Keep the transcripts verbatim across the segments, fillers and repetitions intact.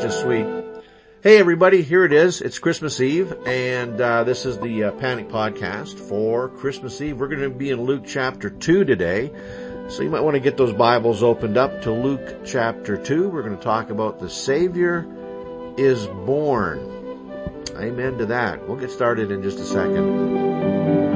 just sweet. Hey everybody, here it is. It's Christmas Eve, and uh, this is the uh, Panic Podcast for Christmas Eve. We're going to be in Luke chapter two today, so you might want to get those Bibles opened up to Luke chapter two. We're going to talk about the Savior is born. Amen to that. We'll get started in just a second.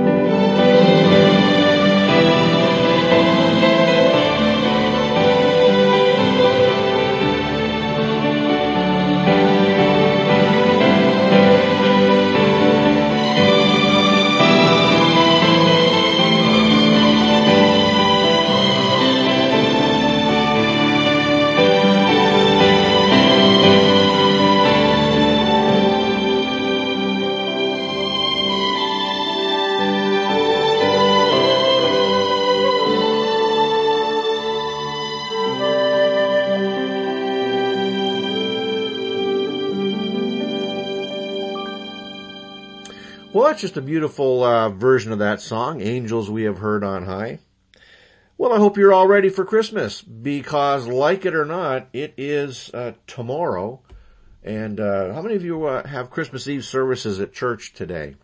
Well, that's just a beautiful uh, version of that song, Angels We Have Heard on High. Well, I hope you're all ready for Christmas, because like it or not, it is uh, tomorrow. And uh, how many of you uh, have Christmas Eve services at church today?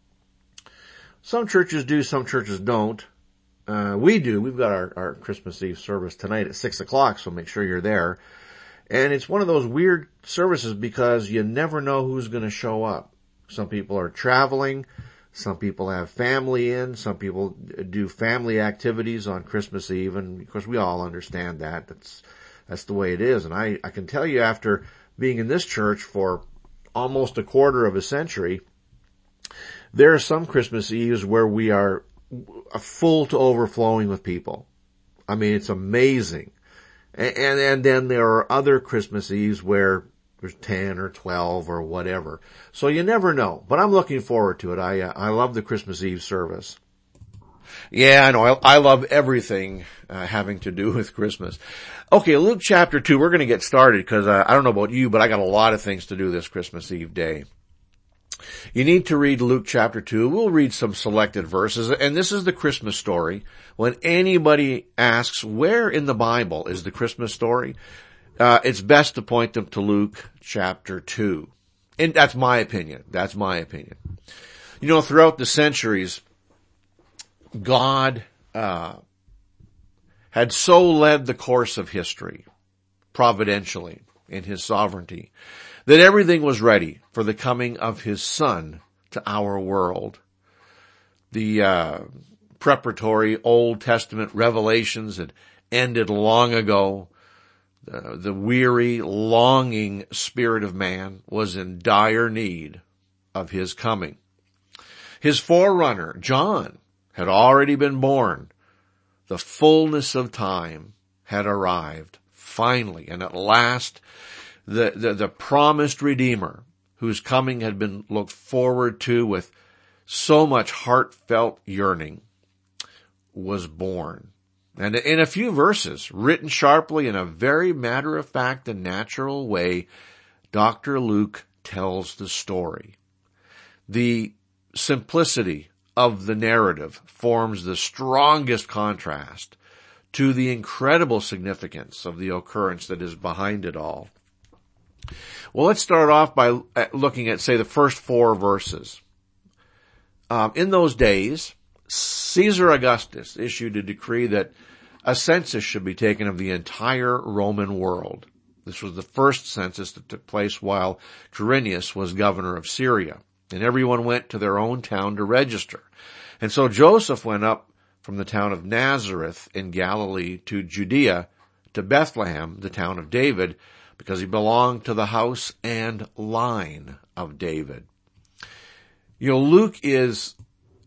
Some churches do, some churches don't. Uh, we do. We've got our, our Christmas Eve service tonight at six o'clock, so make sure you're there. And it's one of those weird services because you never know who's going to show up. Some people are traveling, some people have family in, some people do family activities on Christmas Eve, and of course we all understand that. That's, that's the way it is. And I, I can tell you, after being in this church for almost a quarter of a century, there are some Christmas Eves where we are full to overflowing with people. I mean, it's amazing. And, and, and then there are other Christmas Eves where there's ten or twelve or whatever. So you never know. But I'm looking forward to it. I uh, I love the Christmas Eve service. Yeah, I know. I, I love everything uh, having to do with Christmas. Okay, Luke chapter two. We're going to get started because uh, I don't know about you, but I got a lot of things to do this Christmas Eve day. You need to read Luke chapter two. We'll read some selected verses. And this is the Christmas story. When anybody asks, where in the Bible is the Christmas story? Uh, it's best to point them to Luke chapter two. And that's my opinion. That's my opinion. You know, throughout the centuries, God, uh, had so led the course of history, providentially, in His sovereignty, that everything was ready for the coming of His Son to our world. The, uh, preparatory Old Testament revelations had ended long ago. Uh, the weary, longing spirit of man was in dire need of His coming. His forerunner, John, had already been born. The fullness of time had arrived, finally, and at last, the, the, the promised Redeemer, whose coming had been looked forward to with so much heartfelt yearning, was born. And in a few verses, written sharply in a very matter-of-fact and natural way, Doctor Luke tells the story. The simplicity of the narrative forms the strongest contrast to the incredible significance of the occurrence that is behind it all. Well, let's start off by looking at, say, the first four verses. Um, in those days, Caesar Augustus issued a decree that a census should be taken of the entire Roman world. This was the first census that took place while Quirinius was governor of Syria, and everyone went to their own town to register. And so Joseph went up from the town of Nazareth in Galilee to Judea, to Bethlehem, the town of David, because he belonged to the house and line of David. You know, Luke is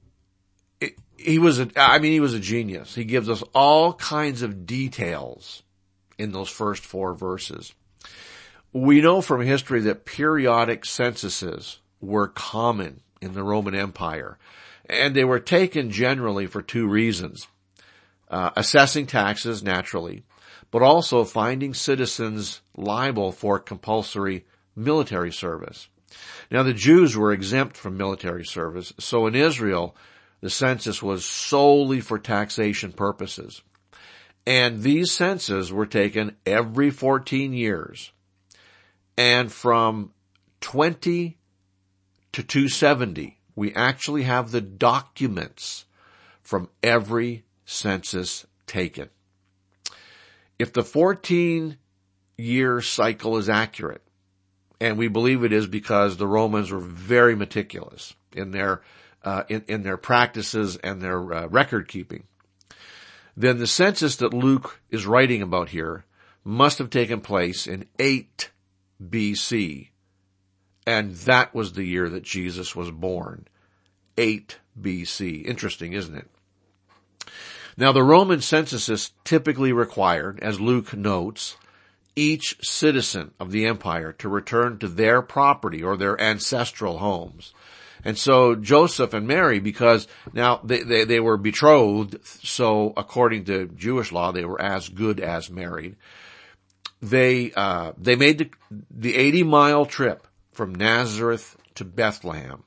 He was a, I mean, he was a genius. He gives us all kinds of details in those first four verses. We know from history that periodic censuses were common in the Roman Empire, and they were taken generally for two reasons. Uh, assessing taxes, naturally, but also finding citizens liable for compulsory military service. Now, the Jews were exempt from military service, so in Israel, the census was solely for taxation purposes. And these censuses were taken every fourteen years. And from twenty to two seventy, we actually have the documents from every census taken. If the fourteen-year cycle is accurate, and we believe it is because the Romans were very meticulous in their uh, in, in their practices and their uh, record keeping, then the census that Luke is writing about here must have taken place in eight B C, and that was the year that Jesus was born. eight B C. Interesting, isn't it? Now, the Roman censuses typically required, as Luke notes, each citizen of the empire to return to their property or their ancestral homes. And so Joseph and Mary, because now they, they, they were betrothed, so according to Jewish law, they were as good as married. They, uh, they made the, the eighty mile trip from Nazareth to Bethlehem.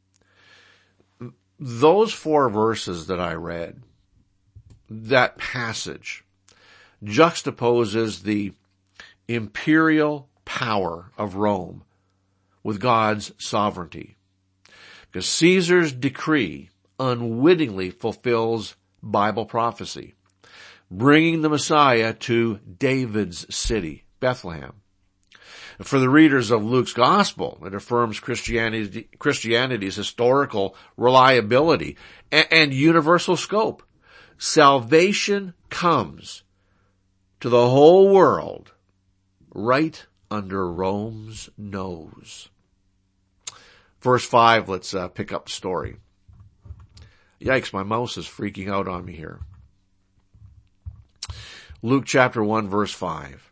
Those four verses that I read, that passage, juxtaposes the imperial power of Rome with God's sovereignty. Because Caesar's decree unwittingly fulfills Bible prophecy, bringing the Messiah to David's city, Bethlehem. For the readers of Luke's gospel, it affirms Christianity, Christianity's historical reliability and, and universal scope. Salvation comes to the whole world right under Rome's nose. Verse five, let's uh, pick up the story. Yikes, my mouse is freaking out on me here. Luke chapter one, verse five.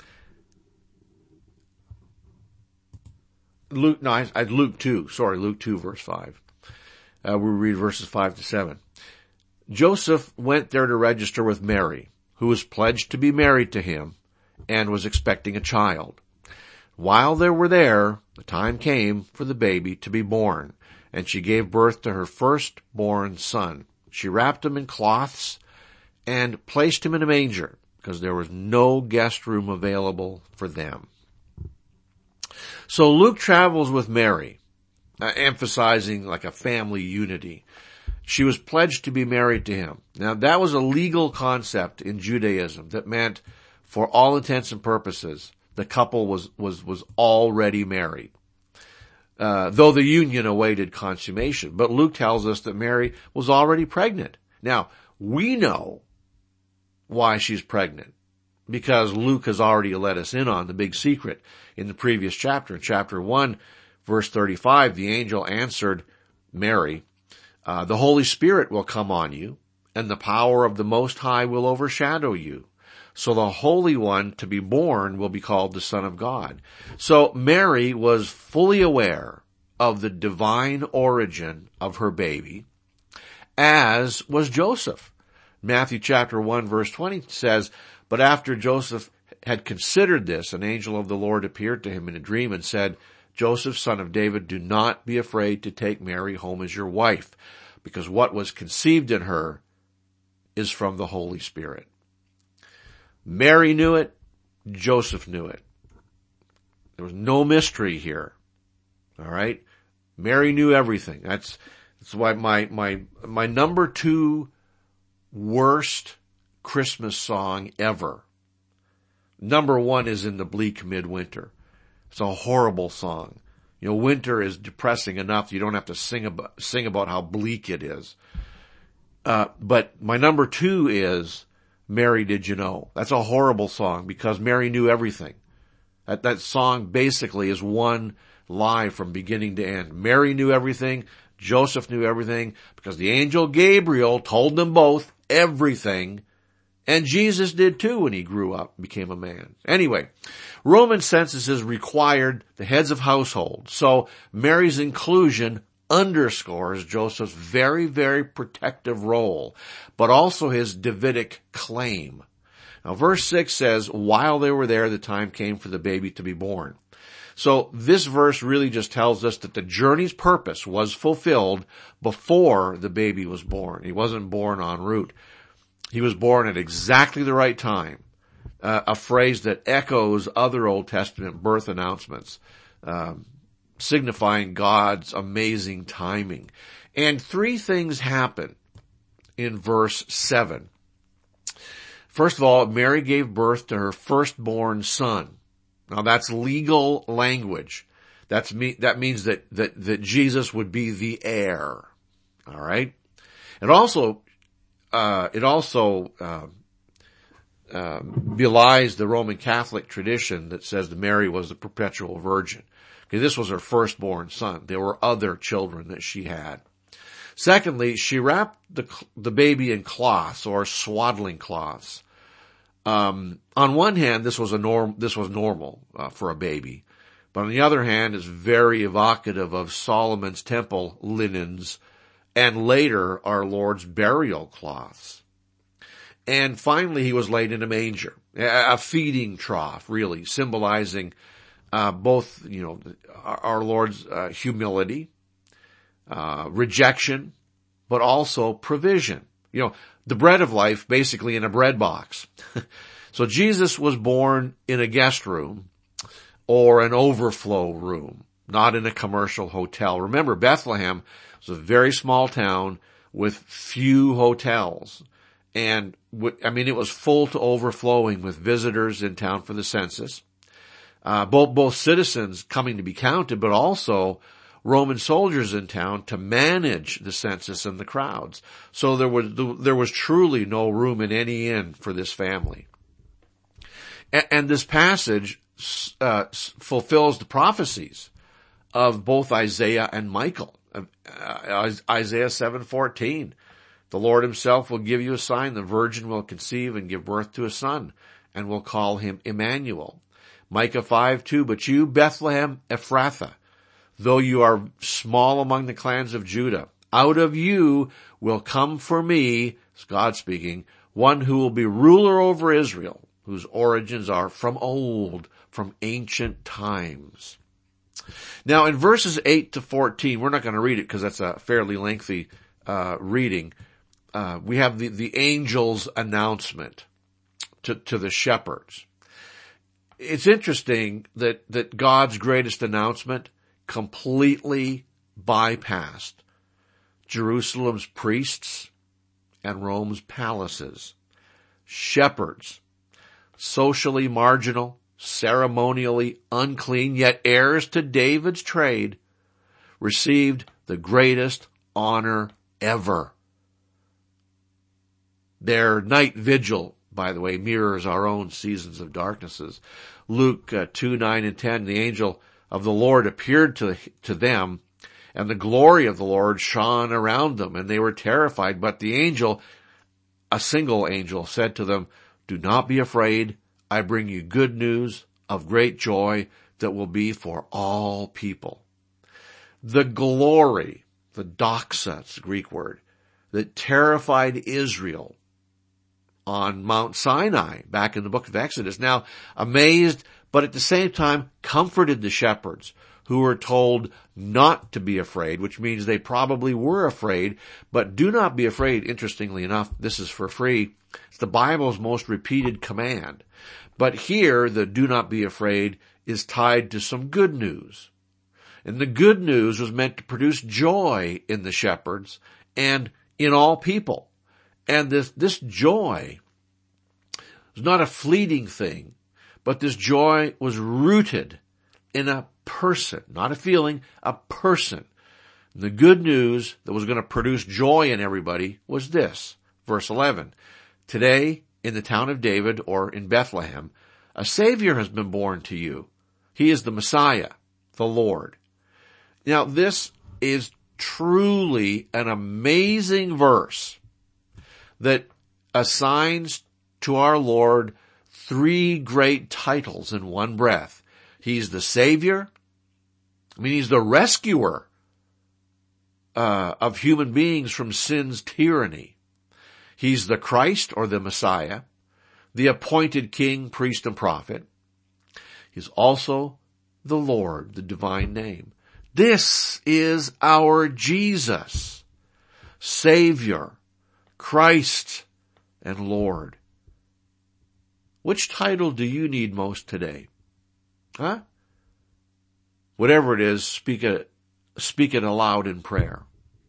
Luke, no, I, I, Luke two, sorry, Luke two, verse five. Uh, we read verses five to seven. Joseph went there to register with Mary, who was pledged to be married to him and was expecting a child. While they were there, the time came for the baby to be born, and she gave birth to her firstborn son. She wrapped him in cloths and placed him in a manger, because there was no guest room available for them. So Luke travels with Mary, uh, emphasizing like a family unity. She was pledged to be married to him. Now, that was a legal concept in Judaism that meant, for all intents and purposes, the couple was, was, was already married. Uh, though the union awaited consummation. But Luke tells us that Mary was already pregnant. Now, we know why she's pregnant, because Luke has already let us in on the big secret in the previous chapter. In chapter one, verse thirty-five, the angel answered Mary, uh, the Holy Spirit will come on you, and the power of the Most High will overshadow you. So the Holy One to be born will be called the Son of God. So Mary was fully aware of the divine origin of her baby, as was Joseph. Matthew chapter one verse twenty says, but after Joseph had considered this, an angel of the Lord appeared to him in a dream and said, Joseph, son of David, do not be afraid to take Mary home as your wife, because what was conceived in her is from the Holy Spirit. Mary knew it. Joseph knew it. There was no mystery here. All right. Mary knew everything. That's, that's why my, my, my number two worst Christmas song ever. Number one is In the Bleak Midwinter. It's a horrible song. You know, winter is depressing enough. You don't have to sing about, sing about how bleak it is. Uh, but my number two is Mary, Did You Know? That's a horrible song because Mary knew everything. That, that song basically is one lie from beginning to end. Mary knew everything. Joseph knew everything because the angel Gabriel told them both everything. And Jesus did too when he grew up and became a man. Anyway, Roman censuses required the heads of households. So Mary's inclusion underscores Joseph's very, very protective role, but also his Davidic claim. Now verse six says, while they were there, the time came for the baby to be born. So this verse really just tells us that the journey's purpose was fulfilled before the baby was born. He wasn't born en route. He was born at exactly the right time uh, a phrase that echoes other Old Testament birth announcements, um, signifying God's amazing timing. And three things happen in verse seven. First of all, Mary gave birth to her firstborn son. Now that's legal language. That's me, that means that, that, that Jesus would be the heir. All right. It also, uh, it also, uh, uh, belies the Roman Catholic tradition that says that Mary was the perpetual virgin. Okay, this was her firstborn son. There were other children that she had. Secondly, she wrapped the, the baby in cloths or swaddling cloths. Um, on one hand, this was a norm, this was normal, uh, for a baby. But on the other hand, it's very evocative of Solomon's temple linens and later our Lord's burial cloths. And finally, he was laid in a manger, a feeding trough, really, symbolizing uh, both, you know, our Lord's uh, humility, uh, rejection, but also provision. You know, the bread of life basically in a bread box. So Jesus was born in a guest room or an overflow room, not in a commercial hotel. Remember, Bethlehem was a very small town with few hotels. And, I mean, it was full to overflowing with visitors in town for the census. Uh, both, both citizens coming to be counted, but also Roman soldiers in town to manage the census and the crowds. So there was, there was truly no room in any inn for this family. And, and this passage, uh, fulfills the prophecies of both Isaiah and Michael. Uh, Isaiah seven fourteen. The Lord himself will give you a sign. The virgin will conceive and give birth to a son and will call him Emmanuel. Micah five two. But you, Bethlehem Ephrathah, though you are small among the clans of Judah, out of you will come for me, it's God speaking, one who will be ruler over Israel, whose origins are from old, from ancient times. Now in verses eight to fourteen, we're not going to read it because that's a fairly lengthy uh reading. Uh, we have the, the angel's announcement to, to the shepherds. It's interesting that, that God's greatest announcement completely bypassed Jerusalem's priests and Rome's palaces. Shepherds, socially marginal, ceremonially unclean, yet heirs to David's trade, received the greatest honor ever. Their night vigil, by the way, mirrors our own seasons of darknesses. Luke uh, two, nine, and ten, the angel of the Lord appeared to, to them, and the glory of the Lord shone around them, and they were terrified. But the angel, a single angel, said to them, do not be afraid. I bring you good news of great joy that will be for all people. The glory, the doxa, it's a Greek word, that terrified Israel on Mount Sinai back in the book of Exodus, now amazed, but at the same time comforted the shepherds who were told not to be afraid, which means they probably were afraid, but do not be afraid. Interestingly enough, this is for free. It's the Bible's most repeated command. But here, the do not be afraid is tied to some good news. And the good news was meant to produce joy in the shepherds and in all people. And this, this joy was not a fleeting thing, but this joy was rooted in a person, not a feeling, a person. And the good news that was going to produce joy in everybody was this. Verse eleven. Today, in the town of David, or in Bethlehem, a Savior has been born to you. He is the Messiah, the Lord. Now, this is truly an amazing verse that assigns to our Lord three great titles in one breath. He's the Savior. I mean, he's the rescuer uh, of human beings from sin's tyranny. He's the Christ, or the Messiah, the appointed king, priest, and prophet. He's also the Lord, the divine name. This is our Jesus, Savior, Christ, and Lord. Which title do you need most today? Huh? Whatever it is, speak it, speak it aloud in prayer.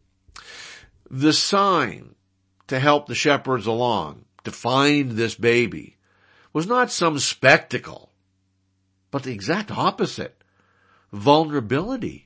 The sign to help the shepherds along, to find this baby, was not some spectacle, but the exact opposite. Vulnerability.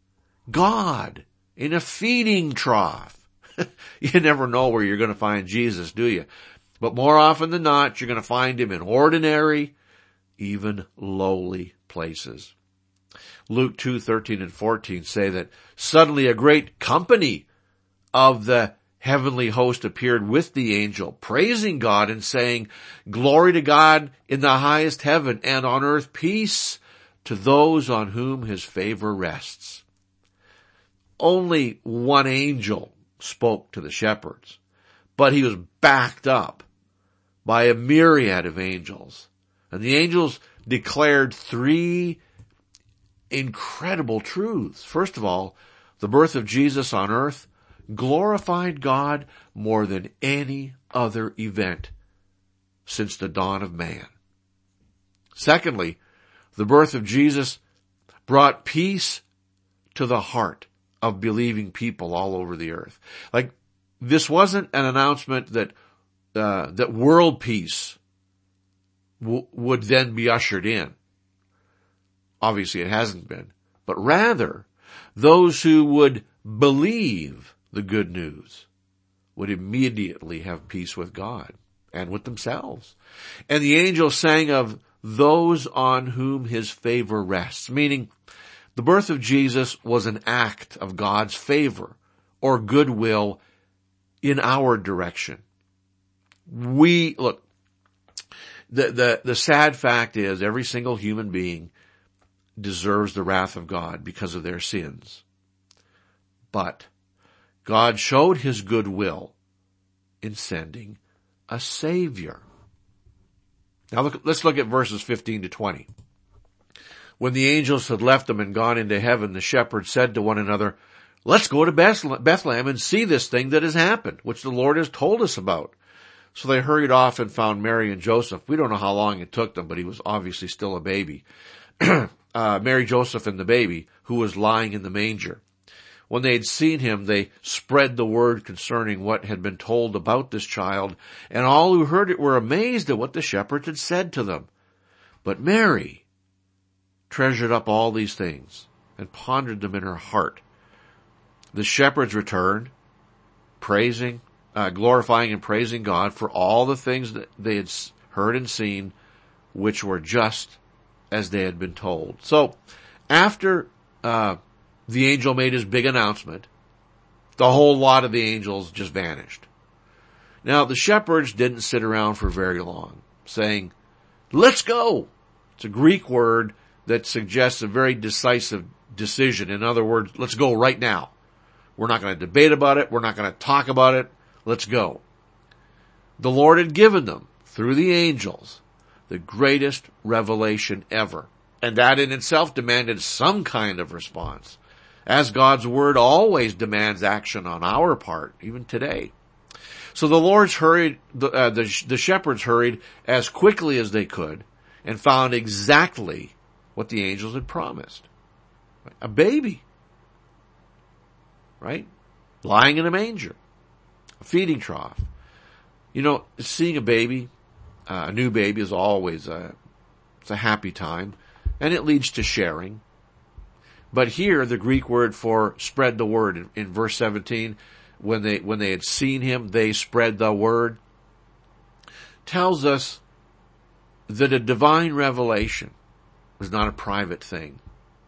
God in a feeding trough. You never know where you're going to find Jesus, do you? But more often than not, you're going to find him in ordinary, even lowly places. Luke two thirteen and fourteen say that suddenly a great company of the heavenly host appeared with the angel, praising God and saying, "Glory to God in the highest heaven, and on earth peace to those on whom his favor rests." Only one angel spoke to the shepherds, but he was backed up by a myriad of angels. And the angels declared three incredible truths. First of all, the birth of Jesus on earth glorified God more than any other event since the dawn of man. Secondly, the birth of Jesus brought peace to the heart of believing people all over the earth. Like, this wasn't an announcement that uh, that world peace w- would then be ushered in. Obviously it hasn't been. But rather, those who would believe the good news would immediately have peace with God and with themselves. And the angel sang of those on whom his favor rests, meaning the birth of Jesus was an act of God's favor or goodwill in our direction. We, look, the, the, the sad fact is every single human being deserves the wrath of God because of their sins. But God showed his goodwill in sending a Savior. Now look, let's look at verses fifteen to twenty. When the angels had left them and gone into heaven, the shepherds said to one another, "Let's go to Bethlehem and see this thing that has happened, which the Lord has told us about." So they hurried off and found Mary and Joseph. We don't know how long it took them, but he was obviously still a baby. uh, Mary, Joseph, and the baby, who was lying in the manger. When they had seen him, they spread the word concerning what had been told about this child, and all who heard it were amazed at what the shepherds had said to them. But Mary treasured up all these things and pondered them in her heart. The shepherds returned, praising, uh, glorifying and praising God for all the things that they had heard and seen, which were just as they had been told. So, after uh, the angel made his big announcement, the whole lot of the angels just vanished. Now, the shepherds didn't sit around for very long, saying, "Let's go." It's a Greek word that suggests a very decisive decision. In other words, let's go right now. We're not going to debate about it. We're not going to talk about it. Let's go. The Lord had given them, through the angels, the greatest revelation ever. And that in itself demanded some kind of response, as God's word always demands action on our part, even today. So the Lord's hurried, the, uh, the, the shepherds hurried as quickly as they could and found exactly what the angels had promised. A baby. Right? Lying in a manger. A feeding trough. You know, seeing a baby, uh, a new baby is always a, it's a happy time, and it leads to sharing. But here, the Greek word for spread the word in, in verse seventeen, when they, when they had seen him, they spread the word, tells us that a divine revelation was not a private thing.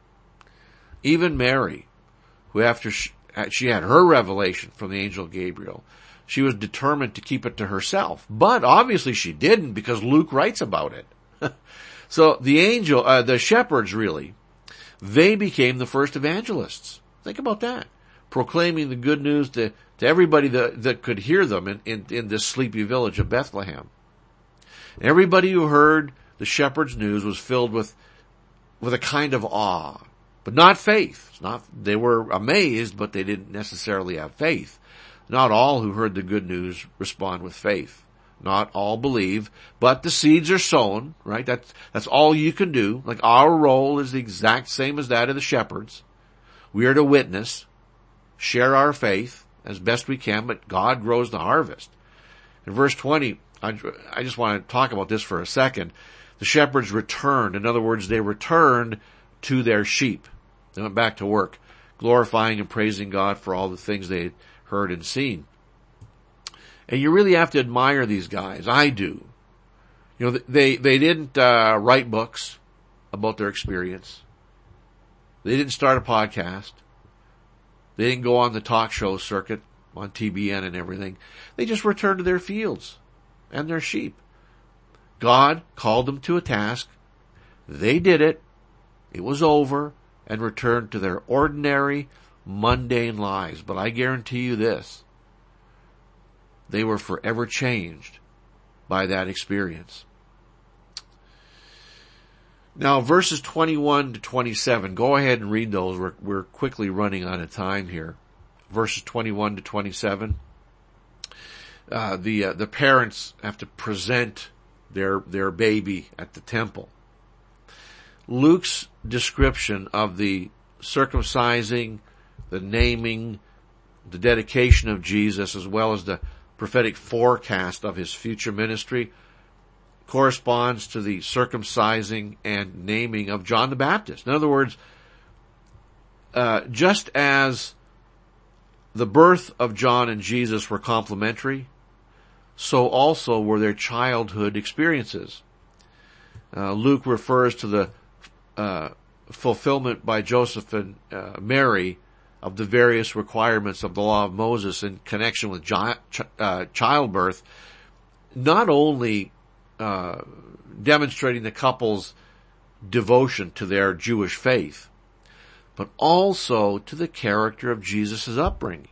Even Mary, who after she, she had her revelation from the angel Gabriel, she was determined to keep it to herself. But obviously she didn't, because Luke writes about it. So the angel, uh, the shepherds really, they became the first evangelists. Think about that. Proclaiming the good news to, to everybody that, that could hear them in, in, in this sleepy village of Bethlehem. Everybody who heard the shepherds' news was filled with, with a kind of awe, but not faith. It's not, they were amazed, but they didn't necessarily have faith. Not all who heard the good news respond with faith. Not all believe, but the seeds are sown, right? That's, that's all you can do. Like, our role is the exact same as that of the shepherds. We are to witness, share our faith as best we can, but God grows the harvest. In verse twenty, I, I just want to talk about this for a second. The shepherds returned. In other words, they returned to their sheep. They went back to work, glorifying and praising God for all the things they had heard and seen. And you really have to admire these guys. I do. You know, they, they didn't, uh, write books about their experience. They didn't start a podcast. They didn't go on the talk show circuit on T B N and everything. They just returned to their fields and their sheep. God called them to a task. They did it. It was over, and returned to their ordinary, mundane lives. But I guarantee you this. They were forever changed by that experience. Now, verses twenty-one to twenty-seven, go ahead and read those. We're, we're quickly running out of time here. Verses twenty-one to twenty-seven. Uh, the, uh, the parents have to present their, their baby at the temple. Luke's description of the circumcising, the naming, the dedication of Jesus, as well as the prophetic forecast of his future ministry, corresponds to the circumcising and naming of John the Baptist. In other words, uh, just as the birth of John and Jesus were complementary, so also were their childhood experiences. Uh, Luke refers to the uh, fulfillment by Joseph and uh, Mary of the various requirements of the law of Moses in connection with gi- ch- uh, childbirth, not only uh, demonstrating the couple's devotion to their Jewish faith, but also to the character of Jesus' upbringing.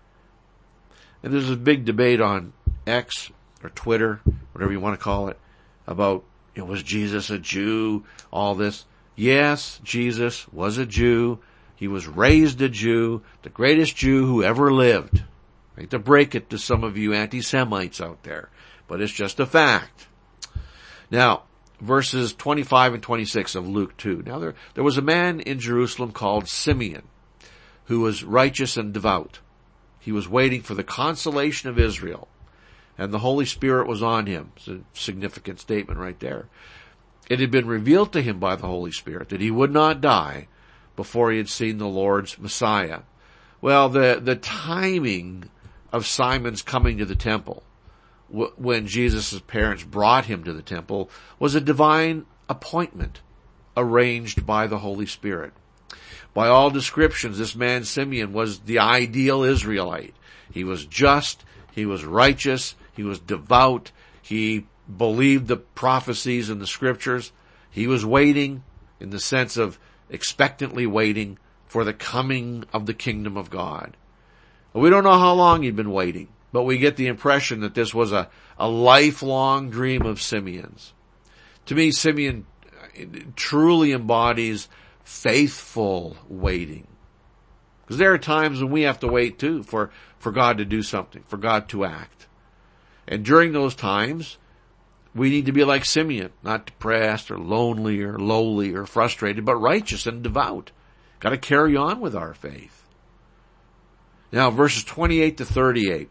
And there's a big debate on X or Twitter, whatever you want to call it, about, you know, was Jesus a Jew, all this. Yes, Jesus was a Jew. He was raised a Jew, the greatest Jew who ever lived. I hate to break it to some of you anti-Semites out there, but it's just a fact. Now, verses twenty-five and twenty-six of Luke two. Now there, there was a man in Jerusalem called Simeon, who was righteous and devout. He was waiting for the consolation of Israel, and the Holy Spirit was on him. It's a significant statement right there. It had been revealed to him by the Holy Spirit that he would not die before he had seen the Lord's Messiah. Well, the, the timing of Simon's coming to the temple, w- when Jesus' parents brought him to the temple, was a divine appointment arranged by the Holy Spirit. By all descriptions, this man Simeon was the ideal Israelite. He was just, he was righteous, he was devout, he believed the prophecies in the scriptures. He was waiting in the sense of expectantly waiting for the coming of the kingdom of God. We don't know how long he'd been waiting, but we get the impression that this was a, a lifelong dream of Simeon's. To me, Simeon truly embodies faithful waiting. Because there are times when we have to wait too for, for God to do something, for God to act. And during those times, we need to be like Simeon, not depressed or lonely or lowly or frustrated, but righteous and devout. Got to carry on with our faith. Now, verses twenty-eight to thirty-eight.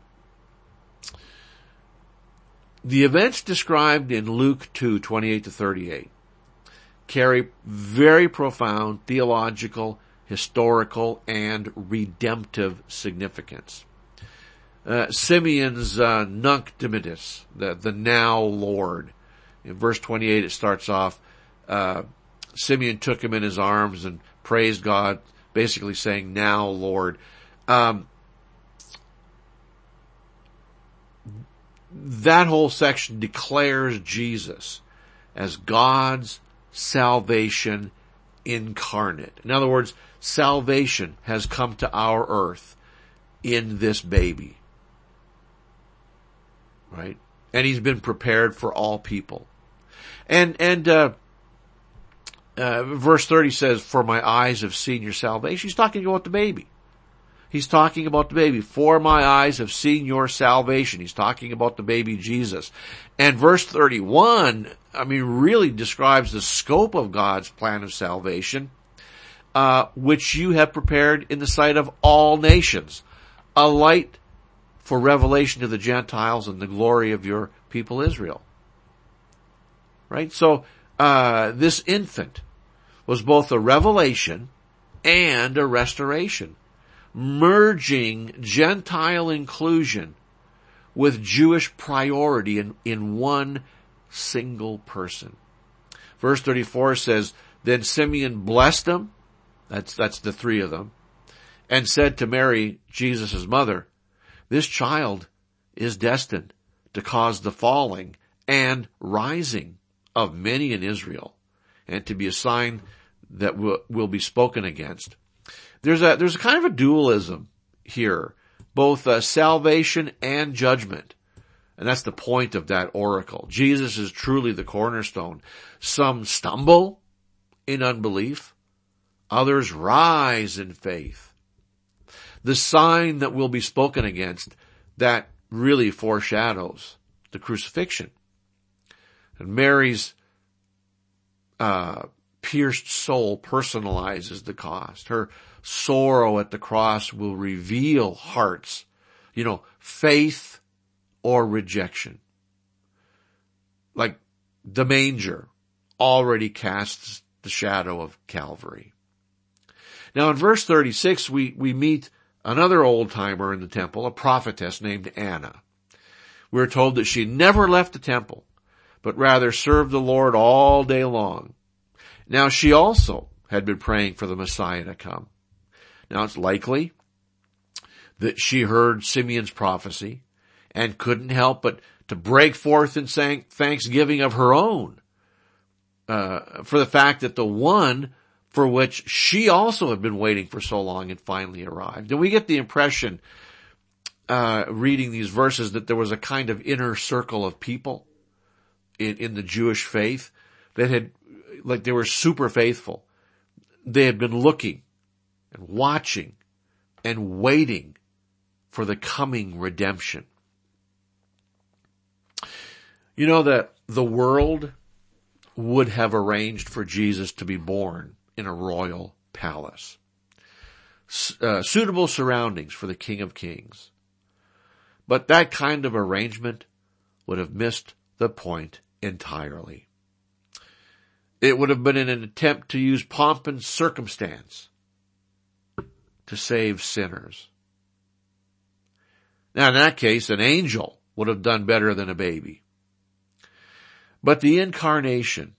The events described in Luke two, twenty-eight to thirty-eight carry very profound theological, historical, and redemptive significance. Uh, Simeon's uh, Nunc Dimittis, the, the now Lord. In verse twenty-eight it starts off, uh, Simeon took him in his arms and praised God, basically saying, now Lord. Um, that whole section declares Jesus as God's salvation incarnate. In other words, salvation has come to our earth in this baby. Right? And he's been prepared for all people. And, and, uh, uh, verse thirty says, for my eyes have seen your salvation. He's talking about the baby. He's talking about the baby. For my eyes have seen your salvation. He's talking about the baby Jesus. And verse thirty-one, I mean, really describes the scope of God's plan of salvation, uh, which you have prepared in the sight of all nations, a light for revelation to the Gentiles and the glory of your people Israel. Right? So, uh, this infant was both a revelation and a restoration, merging Gentile inclusion with Jewish priority in, in one single person. Verse thirty-four says, then Simeon blessed them, that's, that's the three of them, and said to Mary, Jesus' mother, this child is destined to cause the falling and rising of many in Israel, and to be a sign that will, will be spoken against. There's a, there's a kind of a dualism here, both uh, salvation and judgment. And that's the point of that oracle. Jesus is truly the cornerstone. Some stumble in unbelief. Others rise in faith. The sign that will be spoken against, that really foreshadows the crucifixion. And Mary's uh pierced soul personalizes the cost. Her sorrow at the cross will reveal hearts, you know, faith or rejection. Like the manger already casts the shadow of Calvary. Now in verse thirty-six, we, we meet another old-timer in the temple, a prophetess named Anna. We're told that she never left the temple, but rather served the Lord all day long. Now she also had been praying for the Messiah to come. Now it's likely that she heard Simeon's prophecy and couldn't help but to break forth in saying thanksgiving of her own, uh, for the fact that the one for which she also had been waiting for so long had finally arrived. And we get the impression, uh, reading these verses, that there was a kind of inner circle of people in, in the Jewish faith that had, like they were super faithful. They had been looking and watching and waiting for the coming redemption. You know that the world would have arranged for Jesus to be born in a royal palace. Uh, suitable surroundings for the King of Kings. But that kind of arrangement would have missed the point entirely. It would have been an attempt to use pomp and circumstance to save sinners. Now in that case, an angel would have done better than a baby. But the incarnation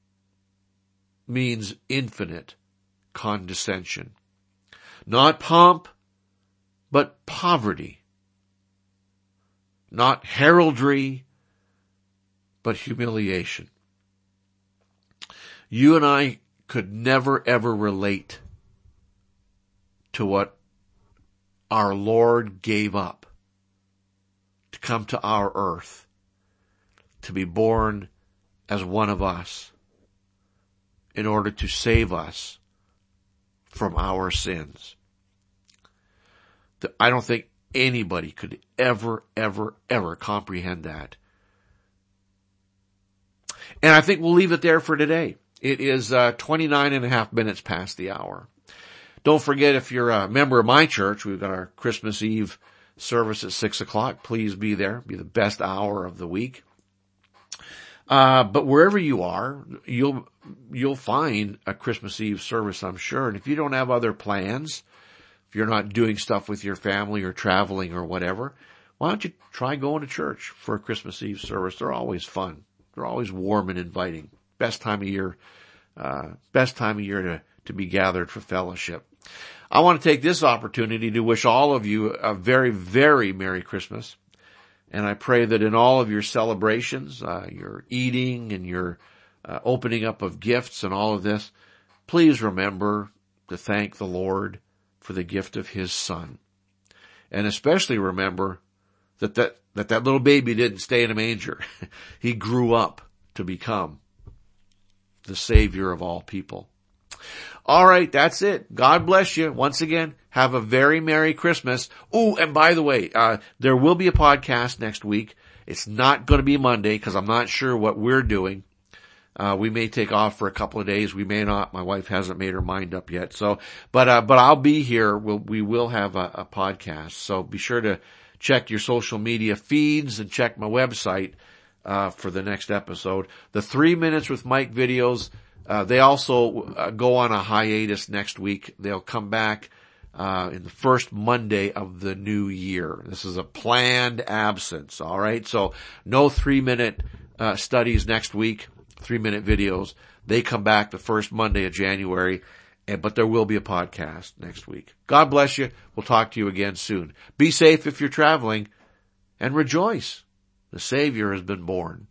means infinite condescension. Not pomp, but poverty. Not heraldry, but humiliation. You and I could never ever relate to what our Lord gave up to come to our earth, to be born as one of us in order to save us from our sins. I don't think anybody could ever, ever, ever comprehend that. And I think we'll leave it there for today. It is uh, twenty-nine and a half minutes past the hour. Don't forget, if you're a member of my church, we've got our Christmas Eve service at six o'clock. Please be there. Be the best hour of the week. Uh, but wherever you are, you'll, you'll find a Christmas Eve service, I'm sure. And if you don't have other plans, if you're not doing stuff with your family or traveling or whatever, why don't you try going to church for a Christmas Eve service? They're always fun. They're always warm and inviting. Best time of year, uh, best time of year to, to be gathered for fellowship. I want to take this opportunity to wish all of you a very, very Merry Christmas. And I pray that in all of your celebrations, uh, your eating and your uh, opening up of gifts and all of this, please remember to thank the Lord for the gift of His Son. And especially remember that that, that, that little baby didn't stay in a manger. He grew up to become the Savior of all people. All right, that's it. God bless you. Once again, have a very Merry Christmas. Oh, and by the way, uh, there will be a podcast next week. It's not going to be Monday because I'm not sure what we're doing. Uh, we may take off for a couple of days. We may not. My wife hasn't made her mind up yet. So, but, uh, but I'll be here. We'll, we will have a, a podcast. So be sure to check your social media feeds and check my website, uh, for the next episode. The three minutes with Mike videos, uh, they also uh, go on a hiatus next week. They'll come back, uh, in the first Monday of the new year. This is a planned absence. All right. So no three minute, uh, studies next week. Three minute videos. They come back the first Monday of January, and, but there will be a podcast next week. God bless you. We'll talk to you again soon. Be safe if you're traveling, and rejoice. The Savior has been born.